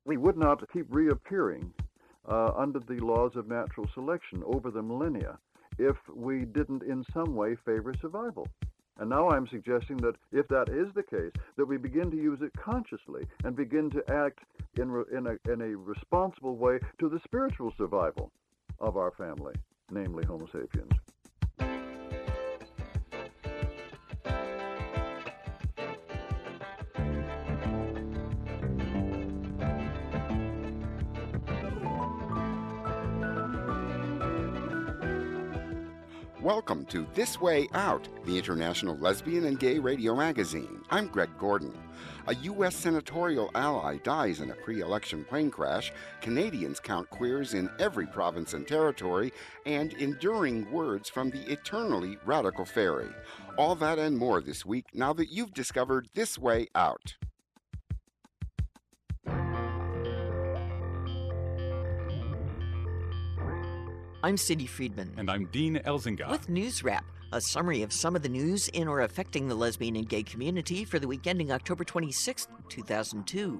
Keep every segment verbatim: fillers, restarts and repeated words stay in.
We would not keep reappearing uh, under the laws of natural selection over the millennia if we didn't in some way favor survival. And now I'm suggesting that if that is the case, that we begin to use it consciously and begin to act in, re- in, a, in a responsible way to the spiritual survival of our family, namely Homo sapiens. Welcome to This Way Out, the international lesbian and gay radio magazine. I'm Greg Gordon. A U S senatorial ally dies in a pre-election plane crash. Canadians count queers in every province and territory, and enduring words from the eternally radical fairy. All that and more this week, now that you've discovered This Way Out. I'm Cindy Friedman. And I'm Dean Elzinga. With News Wrap, a summary of some of the news in or affecting the lesbian and gay community for the week ending October twenty-sixth, two thousand two.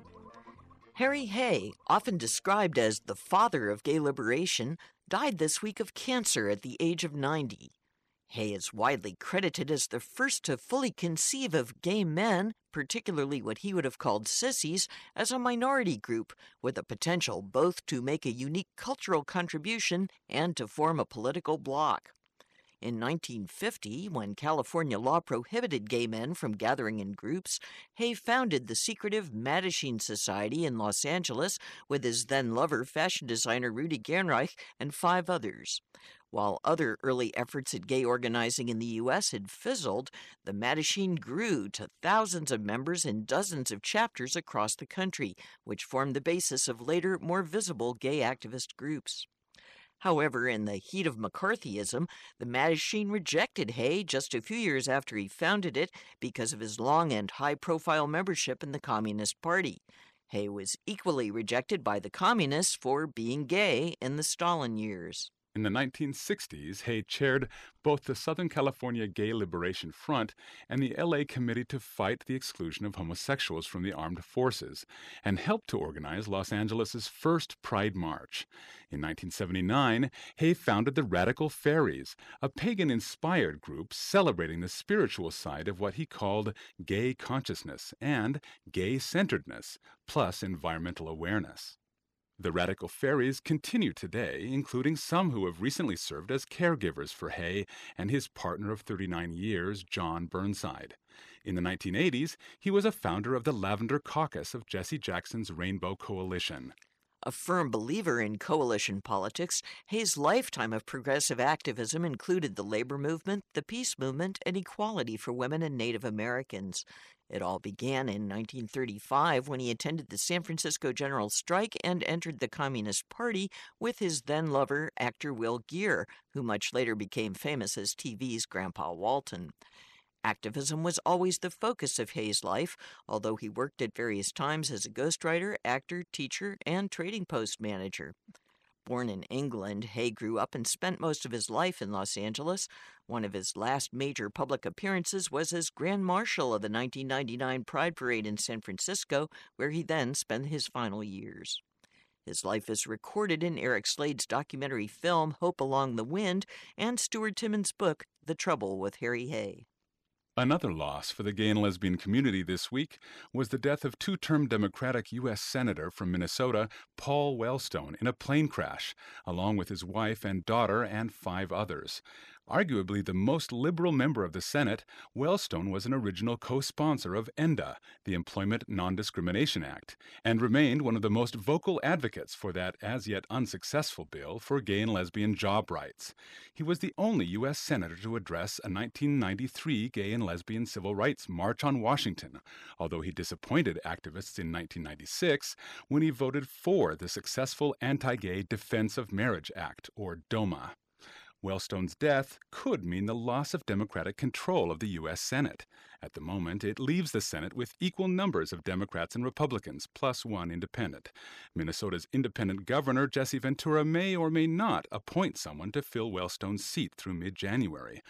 Harry Hay, often described as the father of gay liberation, died this week of cancer at the age of ninety. Hay is widely credited as the first to fully conceive of gay men, particularly what he would have called sissies, as a minority group, with the potential both to make a unique cultural contribution and to form a political bloc. In nineteen fifty, when California law prohibited gay men from gathering in groups, Hay founded the secretive Mattachine Society in Los Angeles with his then-lover, fashion designer Rudy Gernreich, and five others. While other early efforts at gay organizing in the U S had fizzled, the Mattachine grew to thousands of members in dozens of chapters across the country, which formed the basis of later, more visible gay activist groups. However, in the heat of McCarthyism, the Mattachine rejected Hay just a few years after he founded it because of his long and high-profile membership in the Communist Party. Hay was equally rejected by the Communists for being gay in the Stalin years. In the nineteen sixties, Hay chaired both the Southern California Gay Liberation Front and the L A Committee to Fight the Exclusion of Homosexuals from the Armed Forces, and helped to organize Los Angeles' first Pride March. In nineteen seventy-nine, Hay founded the Radical Fairies, a pagan-inspired group celebrating the spiritual side of what he called gay consciousness and gay-centeredness, plus environmental awareness. The Radical Fairies continue today, including some who have recently served as caregivers for Hay and his partner of thirty-nine years, John Burnside. In the nineteen eighties, he was a founder of the Lavender Caucus of Jesse Jackson's Rainbow Coalition. A firm believer in coalition politics, Hay's lifetime of progressive activism included the labor movement, the peace movement, and equality for women and Native Americans. It all began in nineteen thirty-five when he attended the San Francisco General Strike and entered the Communist Party with his then-lover, actor Will Geer, who much later became famous as T V's Grandpa Walton. Activism was always the focus of Hay's life, although he worked at various times as a ghostwriter, actor, teacher, and trading post manager. Born in England, Hay grew up and spent most of his life in Los Angeles. One of his last major public appearances was as Grand Marshal of the nineteen ninety-nine Pride Parade in San Francisco, where he then spent his final years. His life is recorded in Eric Slade's documentary film Hope Along the Wind and Stuart Timmons' book The Trouble with Harry Hay. Another loss for the gay and lesbian community this week was the death of two-term Democratic U S Senator from Minnesota, Paul Wellstone, in a plane crash, along with his wife and daughter and five others. Arguably the most liberal member of the Senate, Wellstone was an original co-sponsor of ENDA, the Employment Non-Discrimination Act, and remained one of the most vocal advocates for that as-yet unsuccessful bill for gay and lesbian job rights. He was the only U S senator to address a nineteen ninety-three gay and lesbian civil rights march on Washington, although he disappointed activists in nineteen ninety-six when he voted for the successful Anti-Gay Defense of Marriage Act, or DOMA. Wellstone's death could mean the loss of Democratic control of the U S Senate. At the moment, it leaves the Senate with equal numbers of Democrats and Republicans, plus one independent. Minnesota's independent governor, Jesse Ventura, may or may not appoint someone to fill Wellstone's seat through mid-January.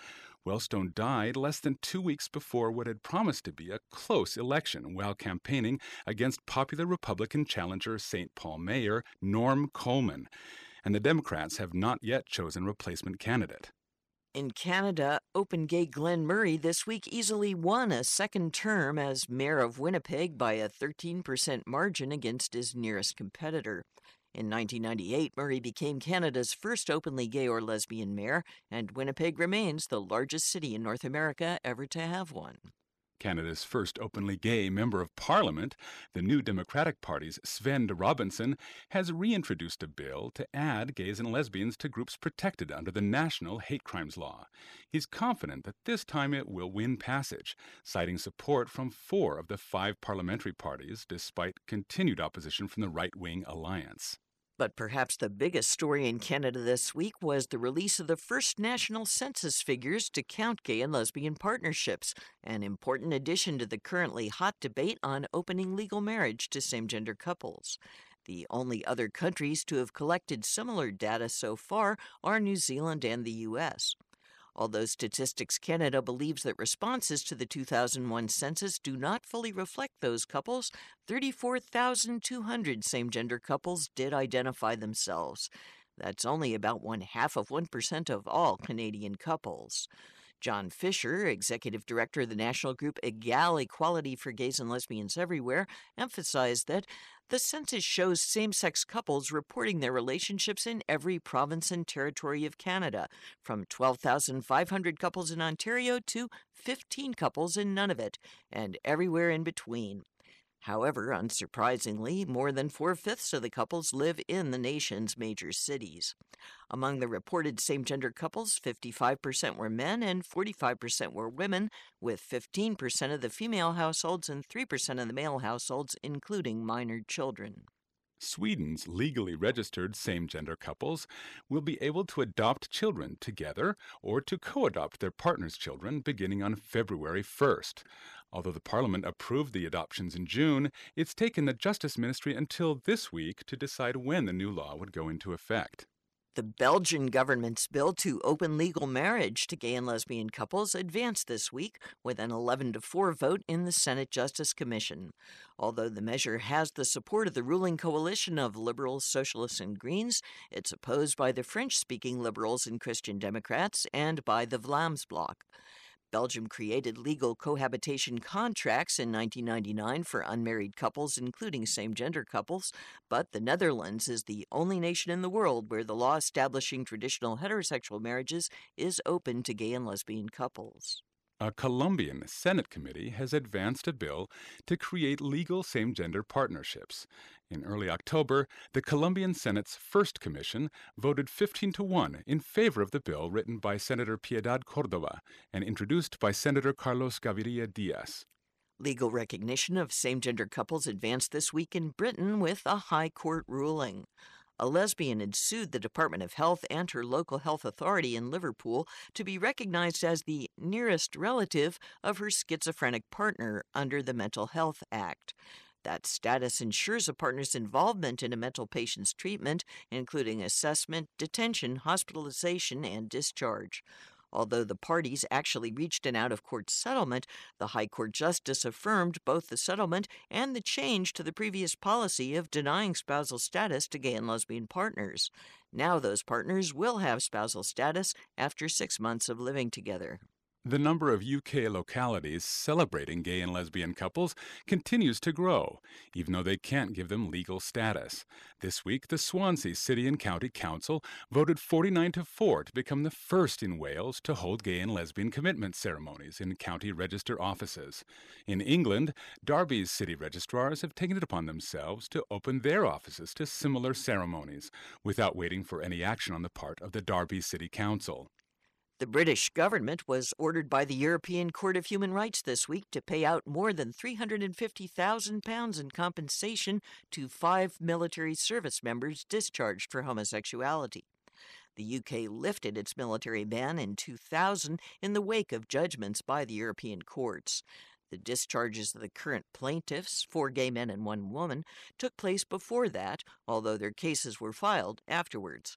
Wellstone died less than two weeks before what had promised to be a close election while campaigning against popular Republican challenger Saint Paul Mayor Norm Coleman. And the Democrats have not yet chosen a replacement candidate. In Canada, Open Gay Glenn Murray this week easily won a second term as mayor of Winnipeg by a thirteen percent margin against his nearest competitor. In nineteen ninety-eight, Murray became Canada's first openly gay or lesbian mayor, and Winnipeg remains the largest city in North America ever to have one. Canada's first openly gay member of Parliament, the New Democratic Party's Sven Robinson, has reintroduced a bill to add gays and lesbians to groups protected under the national hate crimes law. He's confident that this time it will win passage, citing support from four of the five parliamentary parties, despite continued opposition from the right-wing alliance. But perhaps the biggest story in Canada this week was the release of the first national census figures to count gay and lesbian partnerships, an important addition to the currently hot debate on opening legal marriage to same-gender couples. The only other countries to have collected similar data so far are New Zealand and the U S Although Statistics Canada believes that responses to the two thousand one census do not fully reflect those couples, thirty-four thousand two hundred same-gender couples did identify themselves. That's only about one-half of one percent of all Canadian couples. John Fisher, executive director of the national group Egal Equality for Gays and Lesbians Everywhere, emphasized that the census shows same-sex couples reporting their relationships in every province and territory of Canada, from twelve thousand five hundred couples in Ontario to fifteen couples in Nunavut, and everywhere in between. However, unsurprisingly, more than four-fifths of the couples live in the nation's major cities. Among the reported same-gender couples, fifty-five percent were men and forty-five percent were women, with fifteen percent of the female households and three percent of the male households, including minor children. Sweden's legally registered same-gender couples will be able to adopt children together or to co-adopt their partner's children beginning on February first. Although the Parliament approved the adoptions in June, it's taken the Justice Ministry until this week to decide when the new law would go into effect. The Belgian government's bill to open legal marriage to gay and lesbian couples advanced this week with an eleven to four vote in the Senate Justice Commission. Although the measure has the support of the ruling coalition of Liberals, Socialists, and Greens, it's opposed by the French-speaking Liberals and Christian Democrats and by the Vlaams Bloc. Belgium created legal cohabitation contracts in nineteen ninety-nine for unmarried couples, including same-gender couples, but the Netherlands is the only nation in the world where the law establishing traditional heterosexual marriages is open to gay and lesbian couples. A Colombian Senate committee has advanced a bill to create legal same-gender partnerships. In early October, the Colombian Senate's first commission voted fifteen to one in favor of the bill written by Senator Piedad Cordova and introduced by Senator Carlos Gaviria Diaz. Legal recognition of same-gender couples advanced this week in Britain with a high court ruling. A lesbian had sued the Department of Health and her local health authority in Liverpool to be recognized as the nearest relative of her schizophrenic partner under the Mental Health Act. That status ensures a partner's involvement in a mental patient's treatment, including assessment, detention, hospitalization, and discharge. Although the parties actually reached an out-of-court settlement, the High Court Justice affirmed both the settlement and the change to the previous policy of denying spousal status to gay and lesbian partners. Now those partners will have spousal status after six months of living together. The number of U K localities celebrating gay and lesbian couples continues to grow, even though they can't give them legal status. This week, the Swansea City and County Council voted forty-nine to four to become the first in Wales to hold gay and lesbian commitment ceremonies in county register offices. In England, Derby's city registrars have taken it upon themselves to open their offices to similar ceremonies, without waiting for any action on the part of the Derby City Council. The British government was ordered by the European Court of Human Rights this week to pay out more than three hundred fifty thousand pounds in compensation to five military service members discharged for homosexuality. The U K lifted its military ban in two thousand in the wake of judgments by the European courts. The discharges of the current plaintiffs, four gay men and one woman, took place before that, although their cases were filed afterwards.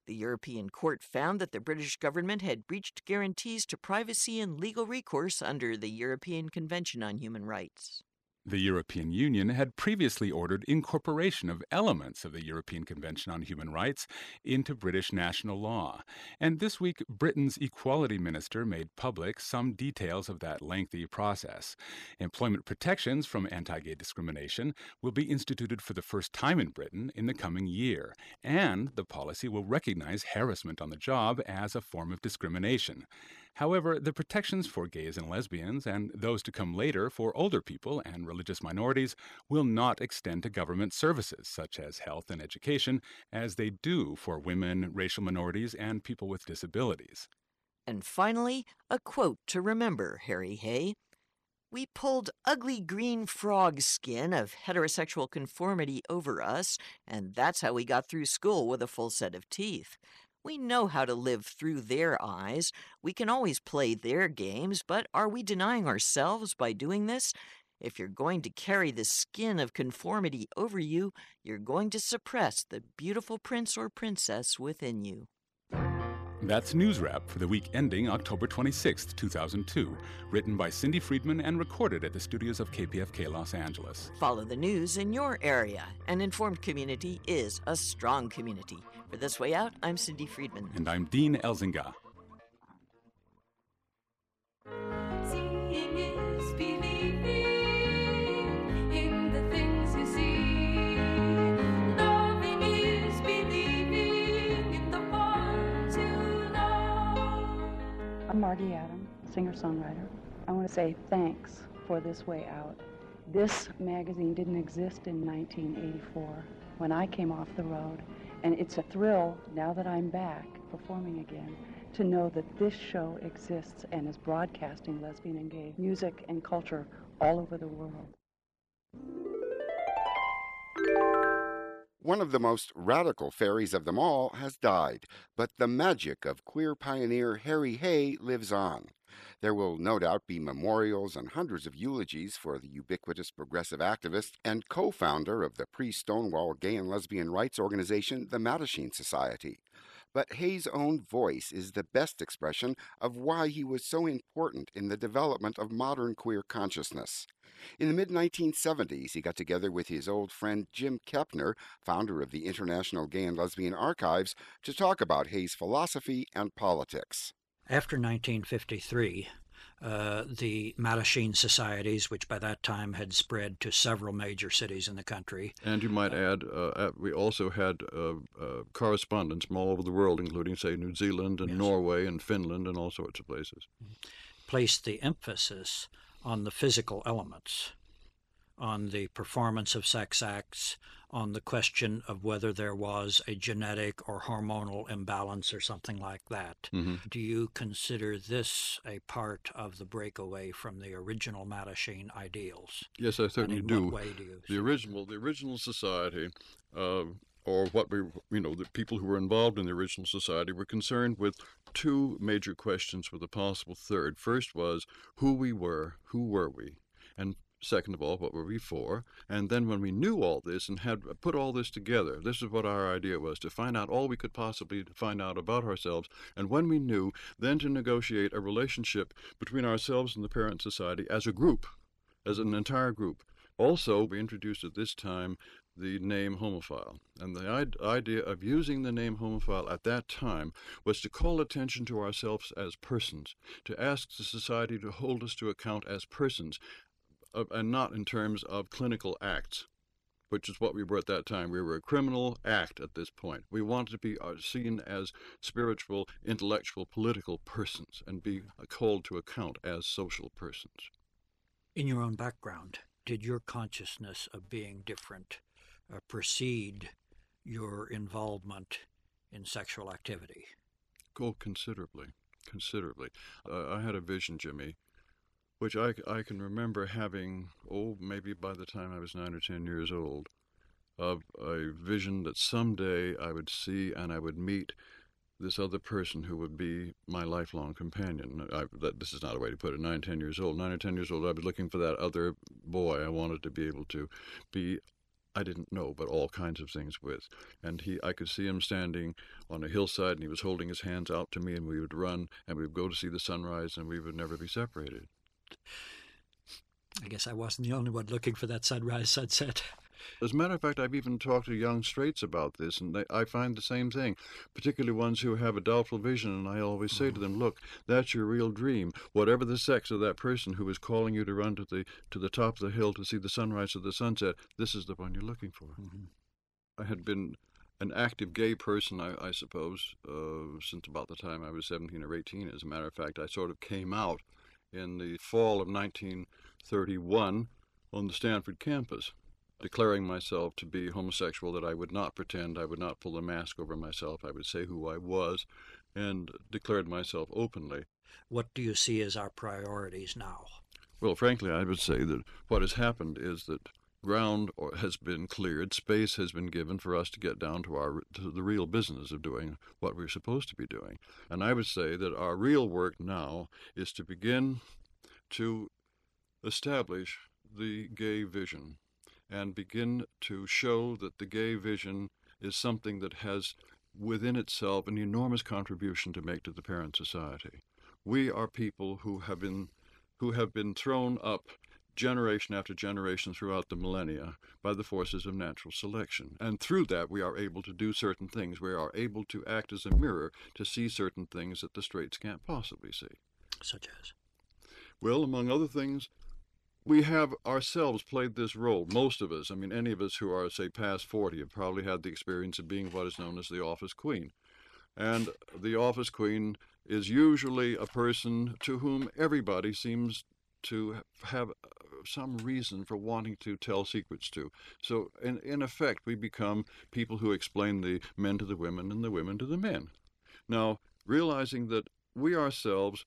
The European Court found that the British government had breached guarantees to privacy and legal recourse under the European Convention on Human Rights. The European Union had previously ordered incorporation of elements of the European Convention on Human Rights into British national law, and this week Britain's Equality Minister made public some details of that lengthy process. Employment protections from anti-gay discrimination will be instituted for the first time in Britain in the coming year, and the policy will recognize harassment on the job as a form of discrimination. However, the protections for gays and lesbians, and those to come later for older people and religious minorities, will not extend to government services, such as health and education, as they do for women, racial minorities, and people with disabilities. And finally, a quote to remember, Harry Hay. "We pulled ugly green frog skin of heterosexual conformity over us, and that's how we got through school with a full set of teeth. We know how to live through their eyes. We can always play their games, but are we denying ourselves by doing this? If you're going to carry the skin of conformity over you, you're going to suppress the beautiful prince or princess within you." That's News Wrap for the week ending October twenty-sixth, two thousand two, written by Cindy Friedman and recorded at the studios of K P F K Los Angeles. Follow the news in your area. An informed community is a strong community. For This Way Out, I'm Cindy Friedman. And I'm Dean Elzinga. Seeing is believing in the things you see. Loving is believing in the ones you know. I'm Margie Adam, singer-songwriter. I want to say thanks for This Way Out. This magazine didn't exist in nineteen eighty-four when I came off the road. And it's a thrill, now that I'm back performing again, to know that this show exists and is broadcasting lesbian and gay music and culture all over the world. One of the most radical fairies of them all has died, but the magic of queer pioneer Harry Hay lives on. There will no doubt be memorials and hundreds of eulogies for the ubiquitous progressive activist and co-founder of the pre-Stonewall gay and lesbian rights organization, the Mattachine Society. But Hay's own voice is the best expression of why he was so important in the development of modern queer consciousness. In the mid nineteen seventies, he got together with his old friend Jim Kepner, founder of the International Gay and Lesbian Archives, to talk about Hay's philosophy and politics. After nineteen fifty-three, uh, the Mattachine societies, which by that time had spread to several major cities in the country. And you might add, uh, we also had uh, uh, correspondents from all over the world, including, say, New Zealand and Yes. Norway and Finland and all sorts of places. Placed the emphasis on the physical elements, on the performance of sex acts, on the question of whether there was a genetic or hormonal imbalance or something like that. Mm-hmm. Do you consider this a part of the breakaway from the original Mattachine ideals? Yes, I certainly and in do. What way do you? The original, the original society, uh, or what we, you know, the people who were involved in the original society were concerned with two major questions with a possible third. First was who we were, who were we, and second of all, what were we for? And then when we knew all this and had put all this together, this is what our idea was, to find out all we could possibly find out about ourselves. And when we knew, then to negotiate a relationship between ourselves and the parent society as a group, as an entire group. Also, we introduced at this time the name homophile. And the idea of using the name homophile at that time was to call attention to ourselves as persons, to ask the society to hold us to account as persons, Uh, and not in terms of clinical acts, which is what we were at that time. We were a criminal act at this point. We wanted to be uh, seen as spiritual, intellectual, political persons and be uh, called to account as social persons. In your own background, did your consciousness of being different uh, precede your involvement in sexual activity? Oh, considerably, considerably. Uh, I had a vision, Jimmy, which I, I can remember having, oh, maybe by the time I was nine or ten years old, of a vision that someday I would see and I would meet this other person who would be my lifelong companion. I, that, this is not a way to put it. Nine, ten years old. Nine or ten years old, I was looking for that other boy. I wanted to be able to be I didn't know, but all kinds of things with. And he, I could see him standing on a hillside, and he was holding his hands out to me, and we would run, and we would go to see the sunrise, and we would never be separated. I guess I wasn't the only one looking for that sunrise, sunset. As a matter of fact, I've even talked to young straights about this, and they, I find the same thing, particularly ones who have a doubtful vision, and I always say to them, look, that's your real dream. Whatever the sex of that person who is calling you to run to the to the top of the hill to see the sunrise or the sunset, this is the one you're looking for. Mm-hmm. I had been an active gay person, I, I suppose, uh, since about the time I was seventeen or eighteen. As a matter of fact, I sort of came out in the fall of nineteen thirty-one on the Stanford campus, declaring myself to be homosexual, that I would not pretend, I would not pull a mask over myself, I would say who I was, and declared myself openly. What do you see as our priorities now? Well, frankly, I would say that what has happened is that ground has been cleared, space has been given for us to get down to our to the real business of doing what we're supposed to be doing. And I would say that our real work now is to begin to establish the gay vision and begin to show that the gay vision is something that has within itself an enormous contribution to make to the parent society. We are people who have been who have been thrown up generation after generation throughout the millennia by the forces of natural selection. And through that, we are able to do certain things. We are able to act as a mirror to see certain things that the straights can't possibly see. Such as? Well, among other things, we have ourselves played this role. Most of us, I mean, any of us who are, say, past forty have probably had the experience of being what is known as the office queen. And the office queen is usually a person to whom everybody seems to have some reason for wanting to tell secrets to. So, in, in effect, we become people who explain the men to the women and the women to the men. Now, realizing that we ourselves,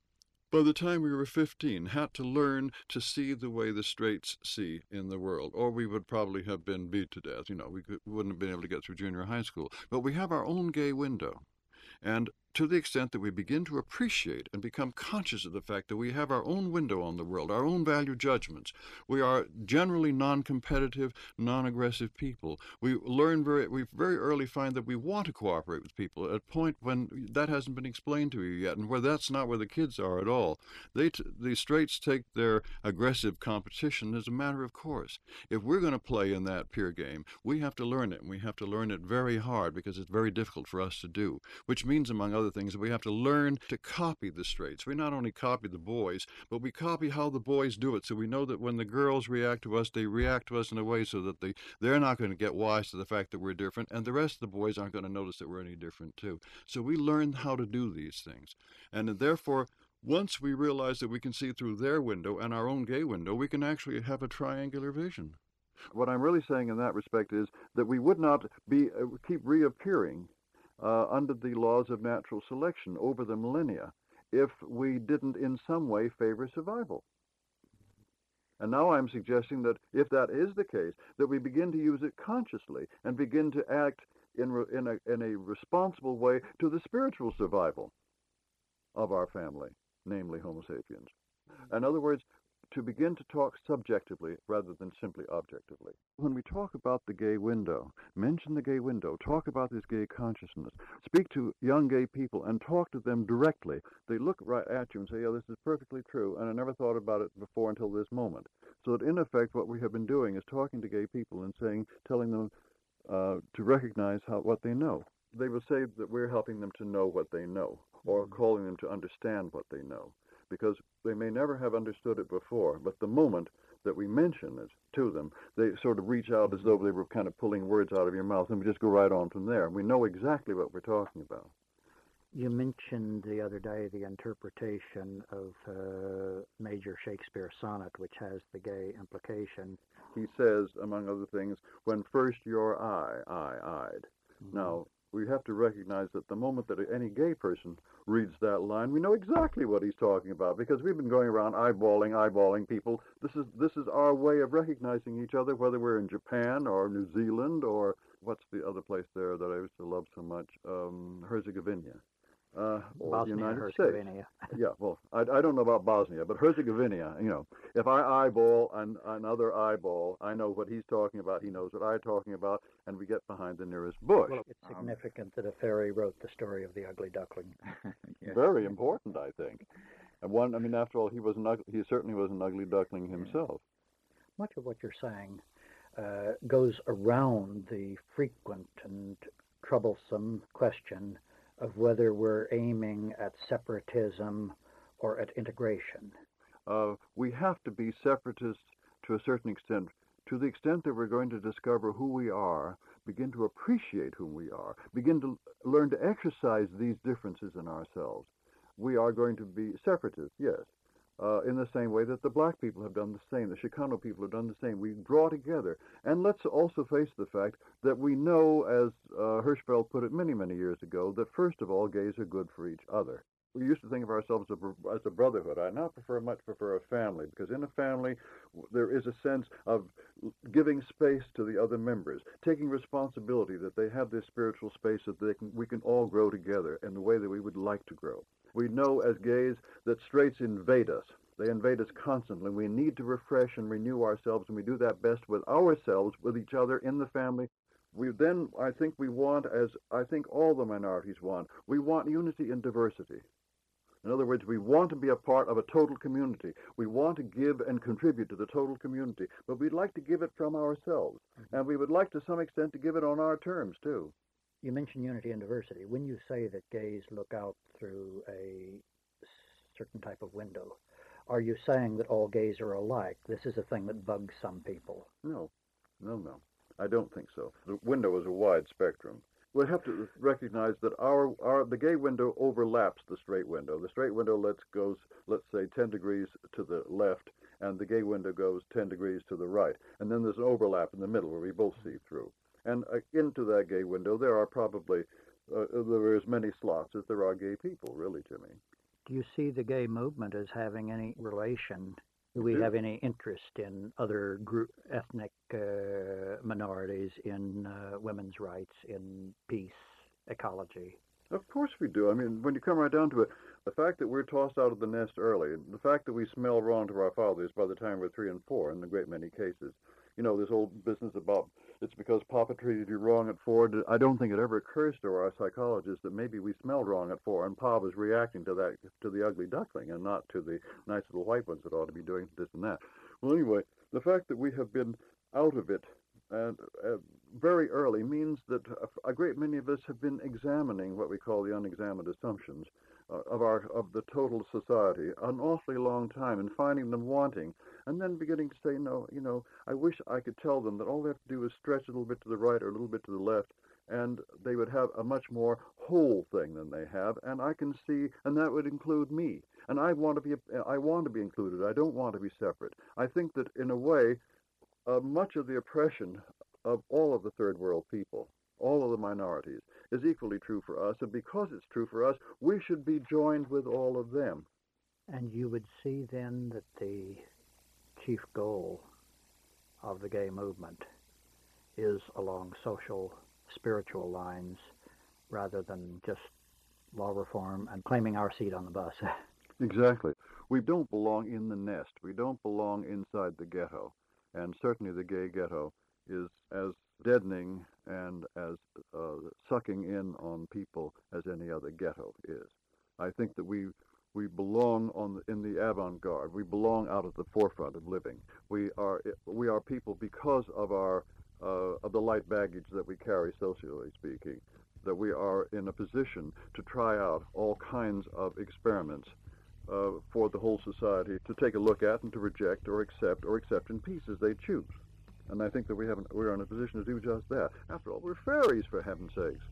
by the time we were fifteen, had to learn to see the way the straights see in the world, or we would probably have been beat to death. You know, we, could, we wouldn't have been able to get through junior high school. But we have our own gay window. And to the extent that we begin to appreciate and become conscious of the fact that we have our own window on the world, our own value judgments, we are generally non-competitive, non-aggressive people. We learn very, we very early find that we want to cooperate with people at a point when that hasn't been explained to you yet, and where that's not where the kids are at all. They, t- the straights take their aggressive competition as a matter of course. If we're going to play in that peer game, we have to learn it, and we have to learn it very hard because it's very difficult for us to do, which means, among other things, we have to learn to copy the straights. We not only copy the boys, but we copy how the boys do it, so we know that when the girls react to us, they react to us in a way so that they, they're not going to get wise to the fact that we're different, and the rest of the boys aren't going to notice that we're any different too. So we learn how to do these things. And therefore, once we realize that we can see through their window and our own gay window, we can actually have a triangular vision. What I'm really saying in that respect is that we would not be uh, keep reappearing Uh, under the laws of natural selection over the millennia if we didn't in some way favor survival. And now I'm suggesting that if that is the case, that we begin to use it consciously and begin to act in, re- in, a, in a responsible way to the spiritual survival of our family, namely Homo sapiens. In other words, to begin to talk subjectively rather than simply objectively. When we talk about the gay window, mention the gay window, talk about this gay consciousness, speak to young gay people and talk to them directly. They look right at you and say, yeah, this is perfectly true, and I never thought about it before until this moment. So that in effect what we have been doing is talking to gay people and saying, telling them uh, to recognize how, what they know. They will say that we're helping them to know what they know, or calling them to understand what they know, because they may never have understood it before, but the moment that we mention it to them, they sort of reach out as though they were kind of pulling words out of your mouth, and we just go right on from there. We know exactly what we're talking about. You mentioned the other day the interpretation of uh, Major Shakespeare's sonnet, which has the gay implication. He says, among other things, when first your eye, I-eyed. Mm-hmm. Now, we have to recognize that the moment that any gay person reads that line, we know exactly what he's talking about, because we've been going around eyeballing, eyeballing people. This is this is our way of recognizing each other, whether we're in Japan or New Zealand or what's the other place there that I used to love so much, um, Herzegovina. Uh, or Bosnia, United States. Herzegovina. Yeah, well, I, I don't know about Bosnia, but Herzegovina, you know, if I eyeball an, another eyeball, I know what he's talking about, he knows what I'm talking about, and we get behind the nearest bush. Well, it's significant that a fairy wrote the story of the ugly duckling. Yes. Very important, I think. And one, I mean, after all, he was an ugly, he certainly was an ugly duckling himself. Much of what you're saying uh, goes around the frequent and troublesome question of whether we're aiming at separatism or at integration. Uh, we have to be separatists to a certain extent, to the extent that we're going to discover who we are, begin to appreciate who we are, begin to learn to exercise these differences in ourselves. We are going to be separatists, yes, uh, in the same way that the black people have done the same, the Chicano people have done the same. We draw together. And let's also face the fact that we know, as uh, Hirschfeld put it many, many years ago, that first of all, gays are good for each other. We used to think of ourselves as a, as a brotherhood. I now prefer much prefer a family, because in a family there is a sense of giving space to the other members, taking responsibility that they have this spiritual space that they can, we can all grow together in the way that we would like to grow. We know as gays that straights invade us. They invade us constantly. We need to refresh and renew ourselves, and we do that best with ourselves, with each other, in the family. We then, I think we want, as I think all the minorities want, we want unity and diversity. In other words, we want to be a part of a total community. We want to give and contribute to the total community, but we'd like to give it from ourselves, Mm-hmm. and we would like to some extent to give it on our terms, too. You mentioned unity and diversity. When you say that gays look out through a certain type of window, are you saying that all gays are alike? This is a thing that bugs some people. No, no, no. I don't think so. The window is a wide spectrum. We have to recognize that our, our the gay window overlaps the straight window. The straight window lets goes, let's say, ten degrees to the left, and the gay window goes ten degrees to the right. And then there's an overlap in the middle where we both see through. And uh, into that gay window, there are probably, uh, there are as many slots as there are gay people, really, Jimmy. Do you see the gay movement as having any relation? Do we do. have any interest in other group, ethnic uh, minorities, in uh, women's rights, in peace, ecology? Of course we do. I mean, when you come right down to it, the fact that we're tossed out of the nest early, the fact that we smell wrong to our fathers by the time we're three and four in a great many cases, you know, this old business about it's because Papa treated you wrong at four. I don't think it ever occurs to our psychologists that maybe we smelled wrong at four, and Pa was reacting to that, to the ugly duckling, and not to the nice little white ones that ought to be doing this and that. Well, anyway, the fact that we have been out of it and uh, very early means that a, a great many of us have been examining what we call the unexamined assumptions uh, of our of the total society an awfully long time, and finding them wanting, and then beginning to say, no, you know, I wish I could tell them that all they have to do is stretch a little bit to the right or a little bit to the left, and they would have a much more whole thing than they have, and I can see, and that would include me, and I want to be, I want to be included. I don't want to be separate. I think that in a way, uh, much of the oppression of all of the third world people, all of the minorities, is equally true for us, and because it's true for us, we should be joined with all of them. And you would see then that the chief goal of the gay movement is along social, spiritual lines, rather than just law reform and claiming our seat on the bus. Exactly. We don't belong in the nest. We don't belong inside the ghetto. And certainly the gay ghetto is as deadening and as uh, sucking in on people as any other ghetto is. I think that we we belong on the, in the avant-garde. We belong out at the forefront of living. We are we are people because of our uh, of the light baggage that we carry, socially speaking, that we are in a position to try out all kinds of experiments uh, for the whole society to take a look at and to reject or accept or accept in pieces they choose. And I think that we have we're in a position to do just that. After all, we're fairies, for heaven's sakes.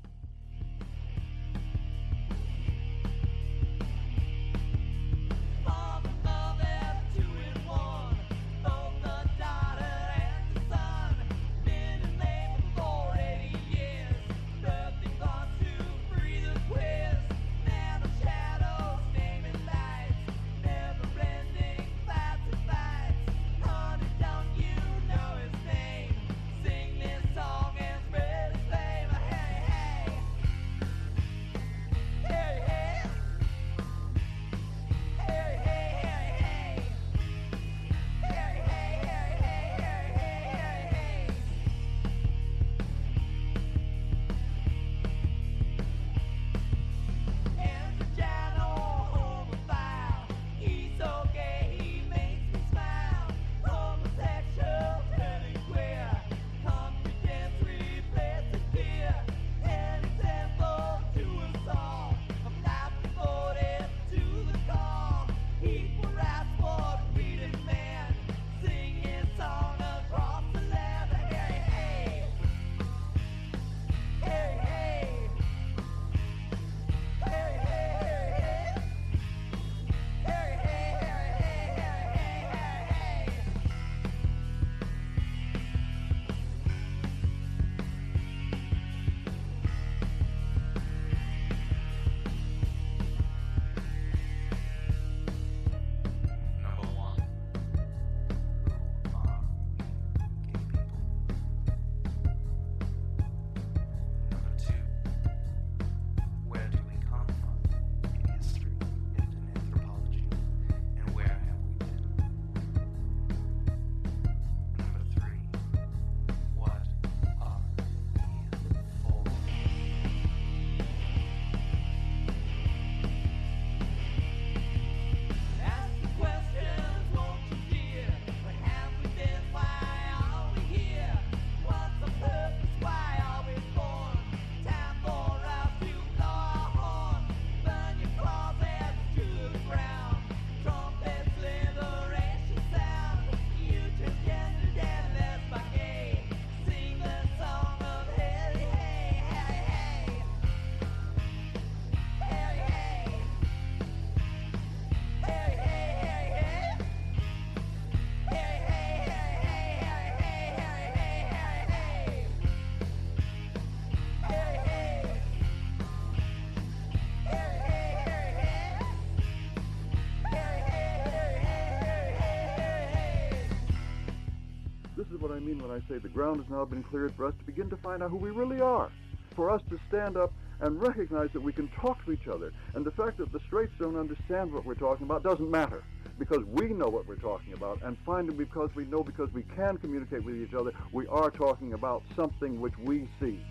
This is what I mean when I say the ground has now been cleared for us to begin to find out who we really are, for us to stand up and recognize that we can talk to each other. And the fact that the straights don't understand what we're talking about doesn't matter, because we know what we're talking about, and finally, because we know, because we can communicate with each other, we are talking about something which we see.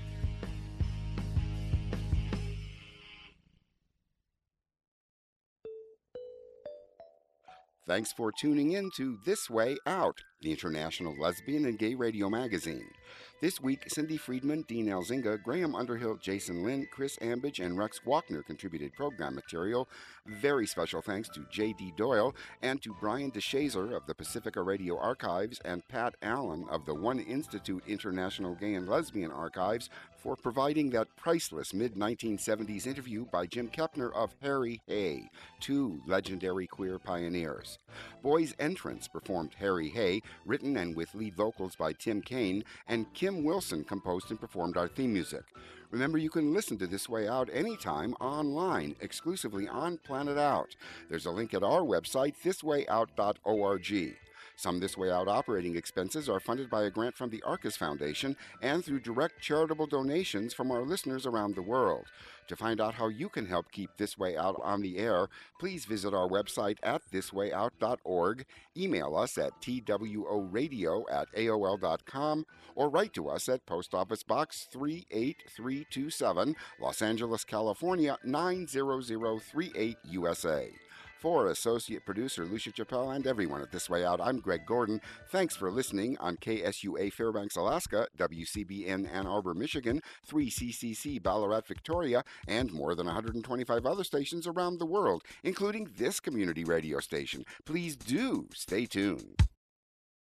Thanks for tuning in to This Way Out, the International Lesbian and Gay Radio Magazine. This week, Cindy Friedman, Dean Elzinga, Graham Underhill, Jason Lynn, Chris Ambidge, and Rex Walkner contributed program material. Very special thanks to J D Doyle and to Brian DeShazer of the Pacifica Radio Archives and Pat Allen of the One Institute International Gay and Lesbian Archives for providing that priceless mid nineteen seventies interview by Jim Kepner of Harry Hay, two legendary queer pioneers. Boys Entrance performed Harry Hay, written and with lead vocals by Tim Kaine, and Kim Wilson composed and performed our theme music. Remember, you can listen to This Way Out anytime online, exclusively on Planet Out. There's a link at our website, this way out dot org. Some This Way Out operating expenses are funded by a grant from the Arcus Foundation and through direct charitable donations from our listeners around the world. To find out how you can help keep This Way Out on the air, please visit our website at this way out dot org, email us at tworadio at A O L dot com, or write to us at Post Office Box three eight three two seven, Los Angeles, California nine zero zero three eight, U S A. For associate producer Lucia Chappelle and everyone at This Way Out, I'm Greg Gordon. Thanks for listening on K S U A Fairbanks, Alaska, W C B N Ann Arbor, Michigan, three C C C Ballarat, Victoria, and more than one hundred twenty-five other stations around the world, including this community radio station. Please do stay tuned.